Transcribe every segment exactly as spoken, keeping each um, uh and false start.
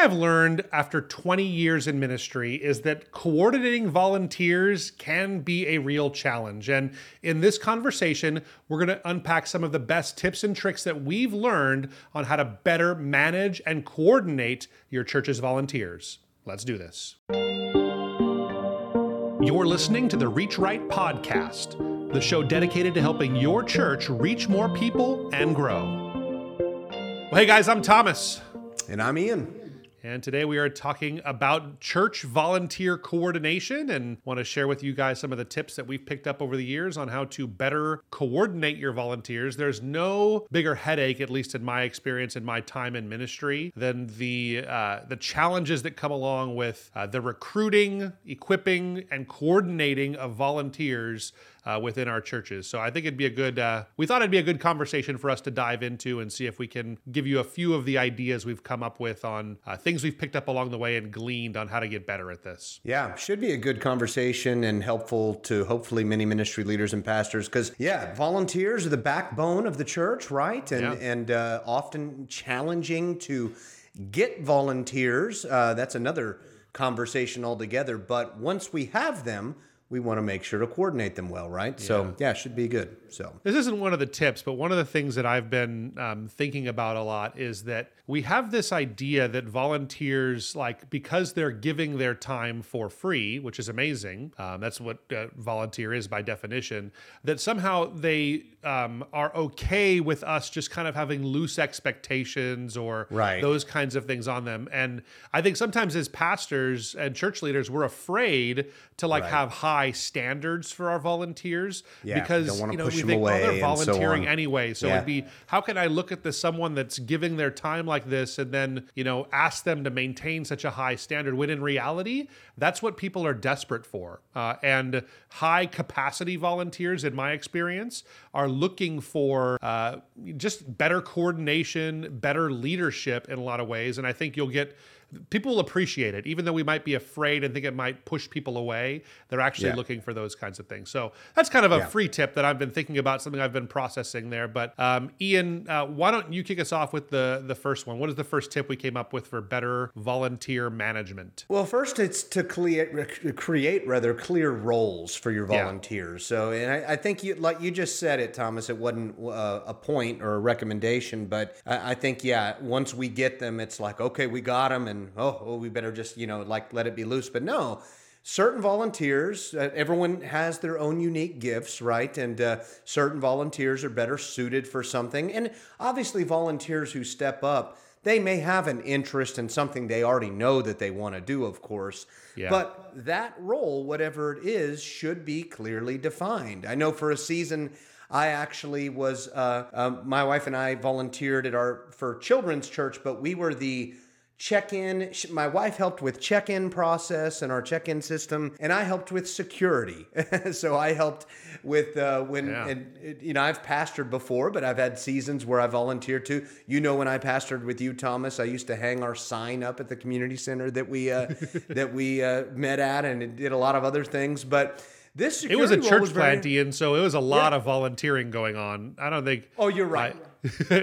I've learned after twenty years in ministry is that coordinating volunteers can be a real challenge. And in this conversation, we're going to unpack some of the best tips and tricks that we've learned on how to better manage and coordinate your church's volunteers. Let's do this. You're listening to the Reach Right podcast, the show dedicated to helping your church reach more people and grow. Well, hey guys, I'm Thomas. And I'm Ian. And today we are talking about church volunteer coordination and want to share with you guys some of the tips that we've picked up over the years on how to better coordinate your volunteers. There's no bigger headache, at least in my experience in my time in ministry, than the uh, the challenges that come along with uh, the recruiting, equipping, and coordinating of volunteers Uh, within our churches. So I think it'd be a good, uh, we thought it'd be a good conversation for us to dive into and see if we can give you a few of the ideas we've come up with on uh, things we've picked up along the way and gleaned on how to get better at this. Yeah, should be a good conversation and helpful to hopefully many ministry leaders and pastors because, yeah, volunteers are the backbone of the church, right? And, yeah. and uh, often challenging to get volunteers. Uh, that's another conversation altogether. But once we have them, we want to make sure to coordinate them well, right? Yeah. So, yeah, it should be good. So this isn't one of the tips, but one of the things that I've been um, thinking about a lot is that we have this idea that volunteers, like, because they're giving their time for free, which is amazing, um, that's what uh, volunteer is by definition, that somehow they um, are okay with us just kind of having loose expectations or right. those kinds of things on them. And I think sometimes as pastors and church leaders, we're afraid to like right. have high standards for our volunteers yeah, because don't you know push we them think, away oh, they're volunteering so anyway. So yeah. it'd be, how can I look at this someone that's giving their time like this and then, you know, ask them to maintain such a high standard when in reality, that's what people are desperate for. Uh, and high capacity volunteers, in my experience, are looking for uh, just better coordination, better leadership in a lot of ways. And I think you'll get people will appreciate it, even though we might be afraid and think it might push people away. They're actually yeah. looking for those kinds of things. So that's kind of a yeah. free tip that I've been thinking about, something I've been processing there. But um, Ian, uh, why don't you kick us off with the the first one? What is the first tip we came up with for better volunteer management? Well, first it's to create, create rather clear roles for your volunteers. Yeah. So, and I, I think you, like you just said it, Thomas, it wasn't uh, a point or a recommendation, but I, I think, yeah, once we get them, it's like, okay, we got them and oh, oh, we better just, you know, like let it be loose. But no, certain volunteers, uh, everyone has their own unique gifts, right? And uh, certain volunteers are better suited for something. And obviously volunteers who step up, they may have an interest in something they already know that they want to do, of course. Yeah. But that role, whatever it is, should be clearly defined. I know for a season, I actually was, uh, uh, my wife and I volunteered at our for children's church, but we were the check-in. My wife helped with check-in process and our check-in system, and I helped with security. So I helped with uh, when, yeah. and you know, I've pastored before, but I've had seasons where I volunteered too. You know, when I pastored with you, Thomas, I used to hang our sign up at the community center that we uh, that we uh, met at, and did a lot of other things. But this it was a church plant, very, Ian, so it was a lot yeah. of volunteering going on. I don't think. Oh, you're right. I,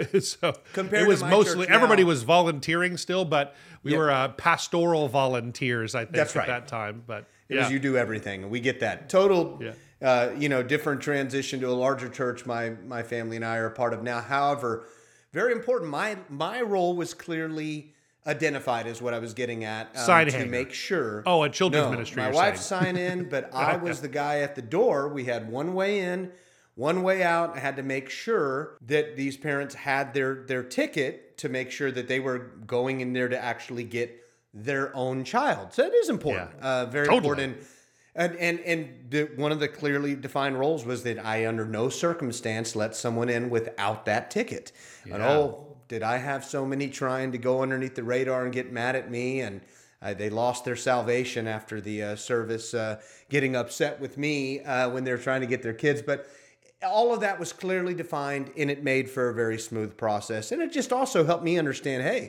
so Compared it was to my mostly church everybody now, was volunteering still, but we yep. were uh, pastoral volunteers, I think, That's at right. that time. But it yeah. was you do everything. We get that total, yeah. uh, you know, different transition to a larger church. My my family and I are a part of now. However, very important. My my role was clearly identified as what I was getting at um, sign to hanger. make sure. Oh, a children's no, ministry. My you're wife saying. signed in, but I was okay. the guy at the door. We had one way in, one way out. I had to make sure that these parents had their their ticket to make sure that they were going in there to actually get their own child. So it is important. Yeah. Uh, very totally. important. And and and the, one of the clearly defined roles was that I, under no circumstance, let someone in without that ticket. Yeah. And oh, did I have so many trying to go underneath the radar and get mad at me? And uh, they lost their salvation after the uh, service, uh, getting upset with me uh, when they're trying to get their kids. But all of that was clearly defined, and it made for a very smooth process. And it just also helped me understand, hey,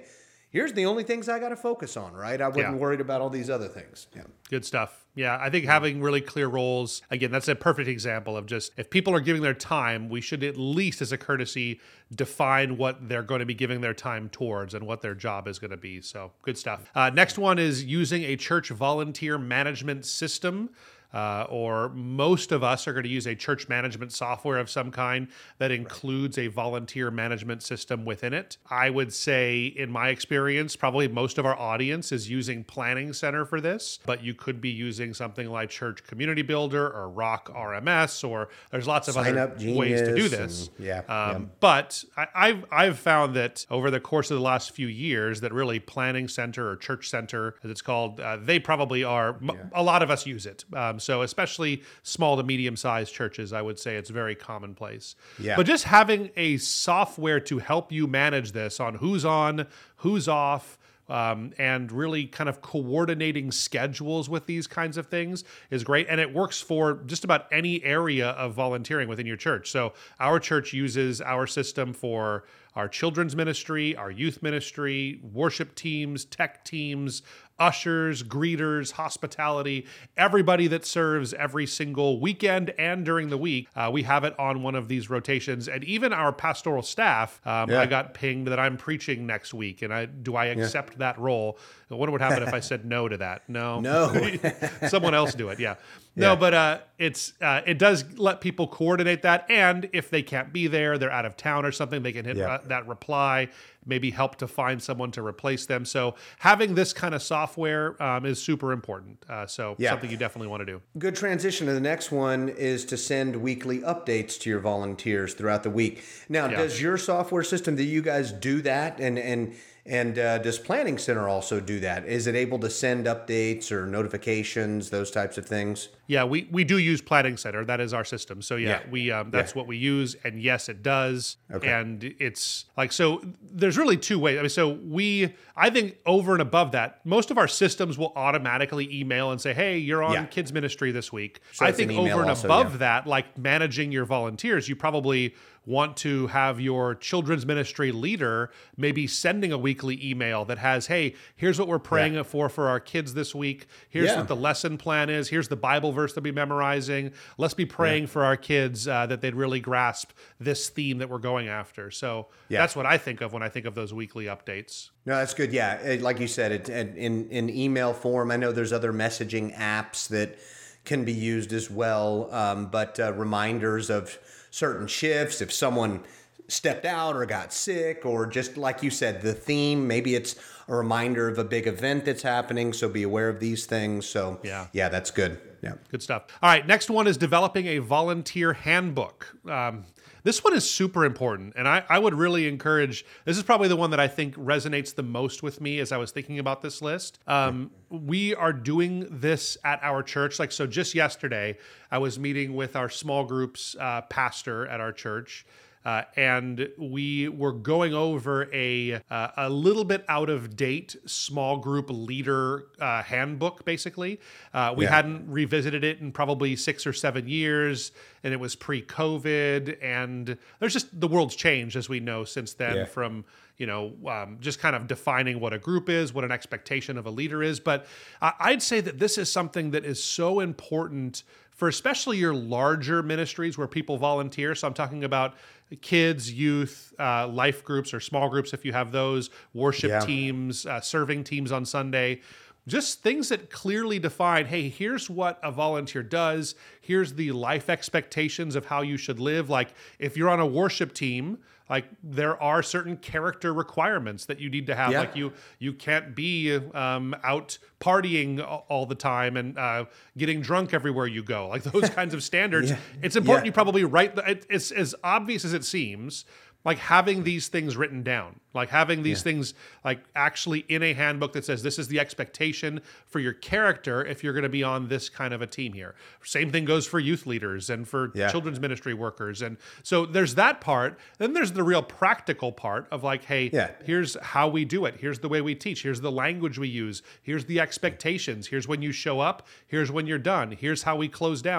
here's the only things I got to focus on, right? I wasn't Yeah. worried about all these other things. Yeah. Good stuff. Yeah, I think having really clear roles, again, that's a perfect example of just if people are giving their time, we should at least as a courtesy define what they're going to be giving their time towards and what their job is going to be. So good stuff. Uh, next one is using a church volunteer management system. Uh, or most of us are going to use a church management software of some kind that includes a volunteer management system within it. I would say, in my experience, probably most of our audience is using Planning Center for this, but you could be using something like Church Community Builder or Rock R M S, or there's lots of Sign other Up ways to do Genius this. and- yeah, Um, yeah. But I, I've I've found that over the course of the last few years, that really Planning Center or Church Center, as it's called, uh, they probably are. M- A lot of us use it. Um, so especially small to medium-sized churches, I would say it's very commonplace. Yeah. But just having a software to help you manage this on who's on, who's off, um, and really kind of coordinating schedules with these kinds of things is great. And it works for just about any area of volunteering within your church. So our church uses our system for our children's ministry, our youth ministry, worship teams, tech teams, ushers, greeters, hospitality, everybody that serves every single weekend and during the week. Uh, we have it on one of these rotations. And even our pastoral staff, um, Yeah. I got pinged that I'm preaching next week. And I do I accept that role? I wonder what would happen if I said no to that. No. No. Someone else do it. Yeah. No, Yeah. but uh, it's uh, it does let people coordinate that. And if they can't be there, they're out of town or something, they can hit Yeah. uh, that reply, maybe help to find someone to replace them. So having this kind of software um, is super important. Uh, so Yeah. something you definitely want to do. Good transition to the next one is to send weekly updates to your volunteers throughout the week. Now, Yeah. does your software system, do you guys do that? And and and uh, does Planning Center also do that? Is it able to send updates or notifications, those types of things? Yeah, we, we do use Planning Center. That is our system. So yeah, Yeah. we um, that's Yeah. what we use. And yes, it does. Okay. And it's like, so there's really two ways. I mean, so we, I think over and above that, most of our systems will automatically email and say, hey, you're on Yeah. kids ministry this week. So I it's an think email over and also, above yeah. that, like managing your volunteers, you probably want to have your children's ministry leader maybe sending a weekly email that has, hey, here's what we're praying Yeah. for for our kids this week. Here's Yeah. what the lesson plan is. Here's the Bible verse they'll be memorizing. Let's be praying for our kids uh, that they'd really grasp this theme that we're going after. So Yeah. that's what I think of when I think of those weekly updates. No, that's good. Yeah, it- like you said, it, it- in in email form. I know there's other messaging apps that can be used as well, um, but uh, reminders of certain shifts. If someone stepped out or got sick, or just like you said, the theme. Maybe it's a reminder of a big event that's happening. So be aware of these things. So Yeah. yeah, that's good. Yeah. Good stuff. All right, next one is developing a volunteer handbook. Um, this one is super important, and I, I would really encourage, this is probably the one that I think resonates the most with me as I was thinking about this list. Um, we are doing this at our church. Like, so just yesterday, I was meeting with our small groups uh, pastor at our church, Uh, and we were going over a uh, a little bit out of date small group leader uh, handbook. Basically, uh, we Yeah. hadn't revisited it in probably six or seven years, and it was pre-COVID. And there's just the world's changed, as we know, since then. Yeah. From you know, um, just kind of defining what a group is, what an expectation of a leader is. But I- I'd say that this is something that is so important for especially your larger ministries where people volunteer. So I'm talking about kids, youth, uh, life groups or small groups if you have those, worship Yeah. teams, uh, serving teams on Sunday. Just things that clearly define, hey, here's what a volunteer does. Here's the life expectations of how you should live. Like if you're on a worship team, like there are certain character requirements that you need to have. Yeah. Like you you can't be um, out partying a- all the time and uh, getting drunk everywhere you go. Like those kinds of standards. Yeah. It's important Yeah. you probably write. The, it, it's as obvious as it seems. Like having these things written down, like having these Yeah. things like actually in a handbook that says this is the expectation for your character if you're going to be on this kind of a team here. Same thing goes for youth leaders and for Yeah. children's ministry workers. And so there's that part. Then there's the real practical part of like, hey, Yeah. here's how we do it. Here's the way we teach. Here's the language we use. Here's the expectations. Here's when you show up. Here's when you're done. Here's how we close down.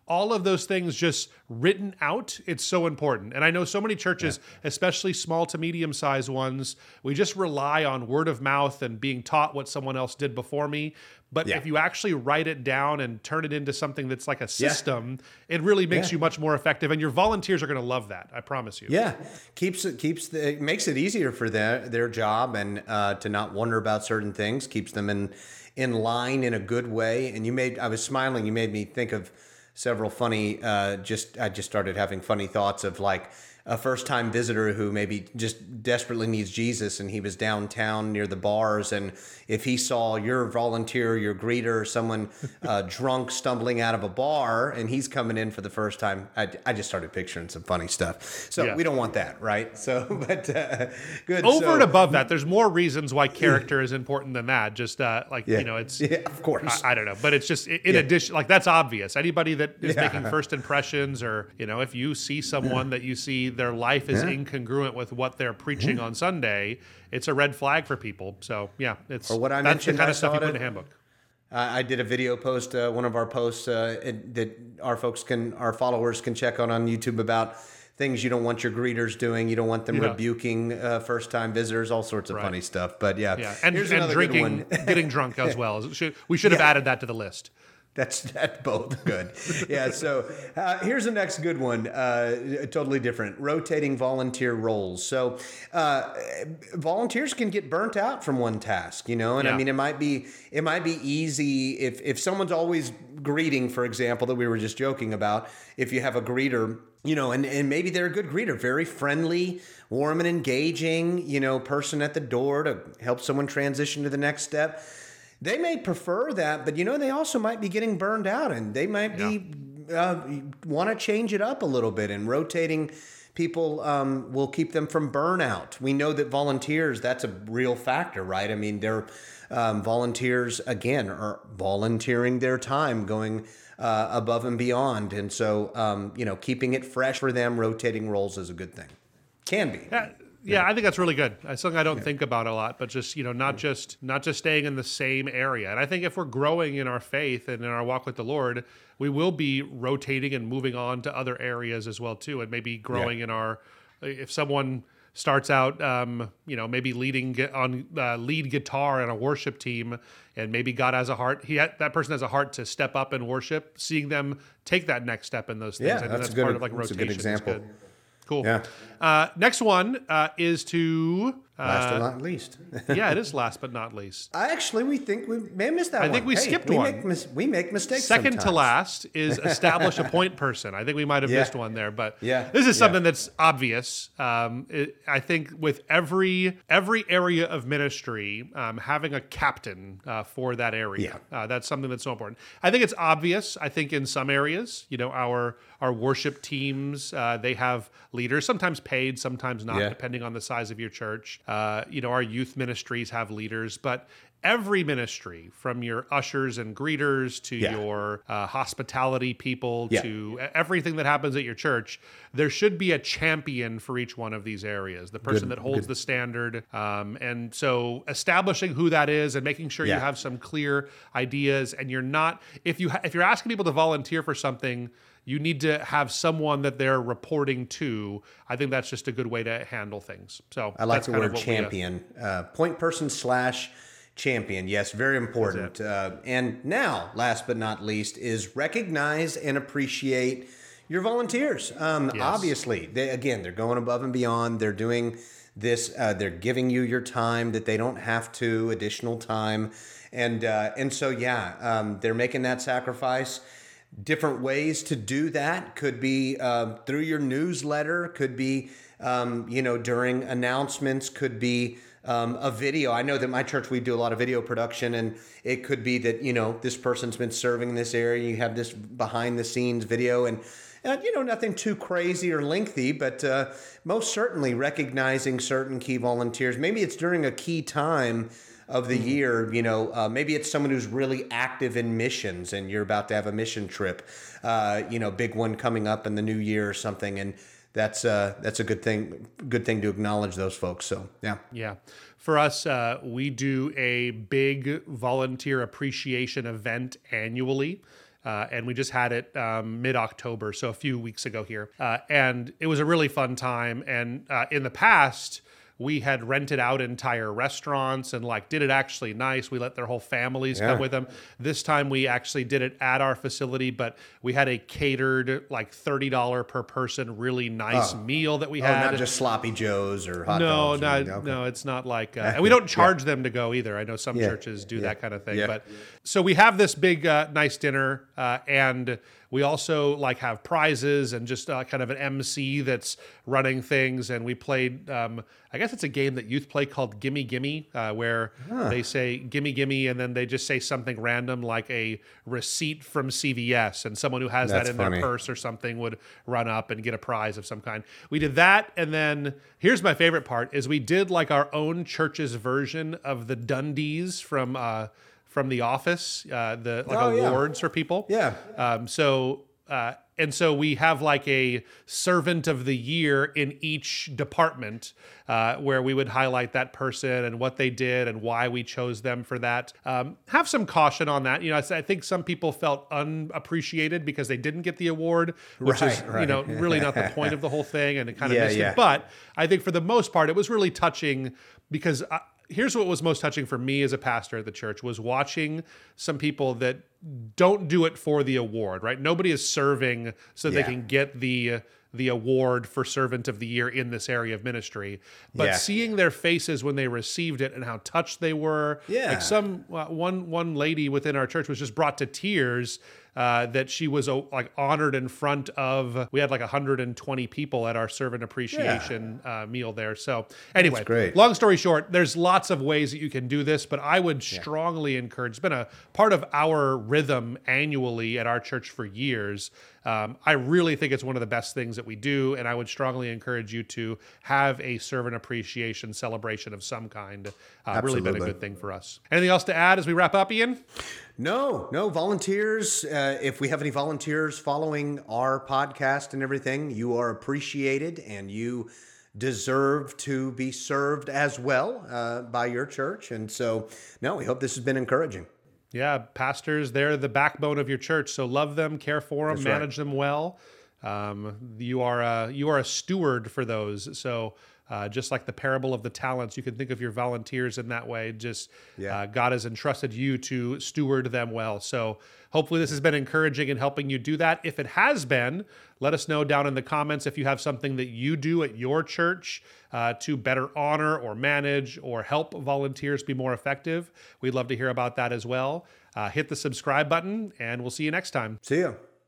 all of those things just written out, it's so important. And I know so many churches, yeah. especially small to medium-sized ones, we just rely on word of mouth and being taught what someone else did before me. But yeah. if you actually write it down and turn it into something that's like a system, yeah. it really makes yeah. you much more effective. And your volunteers are going to love that. I promise you. Yeah. Keeps it, keeps the, it makes it easier for their, their job and uh, to not wonder about certain things, keeps them in, in line in a good way. And you made, I was smiling, you made me think of several funny, uh, just, I just started having funny thoughts of like, a first-time visitor who maybe just desperately needs Jesus, and he was downtown near the bars, and if he saw your volunteer, your greeter, someone uh, drunk stumbling out of a bar, and he's coming in for the first time, I, I just started picturing some funny stuff. So yeah. we don't want that, right? So, but uh, good. Over so, and above that, there's more reasons why character is important than that. Just uh, like, yeah. you know, it's... Yeah, of course. I, I don't know, but it's just, in yeah. addition, like that's obvious. Anybody that is yeah. making first impressions, or, you know, if you see someone yeah. that you see their life is yeah. incongruent with what they're preaching yeah. on Sunday, it's a red flag for people. So yeah, it's or what I that's mentioned, the kind I of stuff you put it. in the handbook. I did a video post, uh, one of our posts uh, it, that our folks can, our followers can check out on YouTube about things you don't want your greeters doing. You don't want them yeah. rebuking uh, first-time visitors, all sorts of right. funny stuff. But yeah, yeah. and, here's and drinking, getting drunk as well. Should, we should have yeah. added that to the list. That's that's both good. Yeah, so uh, here's the next good one, uh, totally different, rotating volunteer roles. So uh, volunteers can get burnt out from one task, you know, and yeah. I mean, it might be it might be easy if, if someone's always greeting, for example, that we were just joking about, if you have a greeter, you know, and, and maybe they're a good greeter, very friendly, warm and engaging, you know, person at the door to help someone transition to the next step. They may prefer that, but, you know, they also might be getting burned out, and they might yeah. be uh, want to change it up a little bit, and rotating people um, will keep them from burnout. We know that volunteers, that's a real factor, right? I mean, they're um, volunteers, again, are volunteering their time, going uh, above and beyond. And so, um, you know, keeping it fresh for them, rotating roles is a good thing. Can be. Yeah. Yeah, I think that's really good. It's something I don't yeah. think about a lot, but just, you know, not yeah. just not just staying in the same area. And I think if we're growing in our faith and in our walk with the Lord, we will be rotating and moving on to other areas as well too, and maybe growing yeah. in our. If someone starts out, um, you know, maybe leading on uh, lead guitar in a worship team, and maybe God has a heart. He ha- that person has a heart to step up and worship. Seeing them take that next step in those things, yeah, I think that's, that's a good, part of like that's rotation. a good example. Cool. Yeah. Uh, next one uh, is to... Uh, last but not least. yeah, it is last but not least. Actually, we think we may have missed that I one. think we hey, skipped we one. Make mis- we make mistakes Second sometimes. to last is establish a point person. I think we might have yeah. missed one there, but yeah. this is something yeah. that's obvious. Um, it, I think with every every area of ministry, um, having a captain uh, for that area, yeah. uh, that's something that's so important. I think it's obvious. I think in some areas, you know, our our worship teams, uh, they have leaders, sometimes paid, sometimes not, yeah. depending on the size of your church. Uh, you know, our youth ministries have leaders, but every ministry, from your ushers and greeters to yeah. your uh, hospitality people yeah. to everything that happens at your church, there should be a champion for each one of these areas, the person good, that holds good. the standard. Um, and so establishing who that is and making sure yeah. you have some clear ideas, and you're not, if you ha- if you're asking people to volunteer for something, you need to have someone that they're reporting to. I think that's just a good way to handle things. So I like that's the kind word of champion. We, uh, uh, point person slash champion. Yes, very important. Uh, and now, last but not least, is recognize and appreciate your volunteers. Um, yes. Obviously, they, again, they're going above and beyond. They're doing this. Uh, they're giving you your time that they don't have to, additional time. And, uh, and so, yeah, um, they're making that sacrifice. Different ways to do that could be uh, through your newsletter, could be, um, you know, during announcements, could be um, a video. I know that my church, we do a lot of video production, and it could be that, you know, this person's been serving in this area. You have this behind the scenes video, and, uh, you know, nothing too crazy or lengthy, but uh, most certainly recognizing certain key volunteers. Maybe it's during a key time of the year, you know, uh, maybe it's someone who's really active in missions, and you're about to have a mission trip, uh, you know, big one coming up in the new year or something, and that's uh, that's a good thing, good thing to acknowledge those folks. So yeah, yeah. For us, uh, we do a big volunteer appreciation event annually. Uh, and we just had it um, mid-October, so a few weeks ago here. Uh, and it was a really fun time. And uh, in the past, we had rented out entire restaurants and like did it actually nice. We let their whole families Yeah. come with them. This time we actually did it at our facility, but we had a catered like thirty dollars per person, really nice Oh. meal that we Oh, had. not just sloppy joes or hot no, dogs. or no, anything. Okay. no, it's not like, uh, and we don't charge Yeah. them to go either. I know some Yeah. churches do Yeah. that kind of thing, Yeah. but so we have this big, uh, nice dinner, uh, and we also like have prizes and just uh, kind of an M C that's running things. And we played, um, I guess it's a game that youth play called Gimme Gimme, uh, where they say Gimme Gimme, and then they just say something random like a receipt from C V S, and someone who has That's that in funny. their purse or something would run up and get a prize of some kind. We did that, and then here's my favorite part: is we did like our own church's version of the Dundies from uh, from The Office, uh, the like Oh, yeah. awards for people. Yeah. Um, so. Uh, and so we have like a servant of the year in each department, uh, where we would highlight that person and what they did and why we chose them for that. Um, have some caution on that. You know, I I think some people felt unappreciated because they didn't get the award, which is, Right, right. you know, really not the point of the whole thing, and it kind of Yeah, missed yeah. it. But I think for the most part, it was really touching because I, here's what was most touching for me as a pastor at the church was watching some people that don't do it for the award, right? Nobody is serving so they Yeah. can get the the award for servant of the year in this area of ministry, but Yeah. seeing their faces when they received it and how touched they were. Yeah. Like some uh, one one lady within our church was just brought to tears uh, that she was uh, like honored in front of. We had like one hundred twenty people at our servant appreciation uh, meal there. So anyway, great. long story short, there's lots of ways that you can do this, but I would strongly encourage. It's been a part of our rhythm annually at our church for years. Um, I really think it's one of the best things that we do, and I would strongly encourage you to have a servant appreciation celebration of some kind. Uh, really been a Absolutely. good thing for us. Anything else to add as we wrap up, Ian? No, no volunteers. Uh, if we have any volunteers following our podcast and everything, you are appreciated and you deserve to be served as well uh, by your church. And so, no, we hope this has been encouraging. Yeah, pastors, they're the backbone of your church. So love them, care for them, That's right. manage them well. Um, you are a, you are a steward for those. So uh, just like the parable of the talents, you can think of your volunteers in that way. Just Yeah. uh, God has entrusted you to steward them well. So hopefully this has been encouraging in helping you do that. If it has been, let us know down in the comments if you have something that you do at your church uh, to better honor or manage or help volunteers be more effective. We'd love to hear about that as well. Uh, hit the subscribe button, and we'll see you next time. See ya.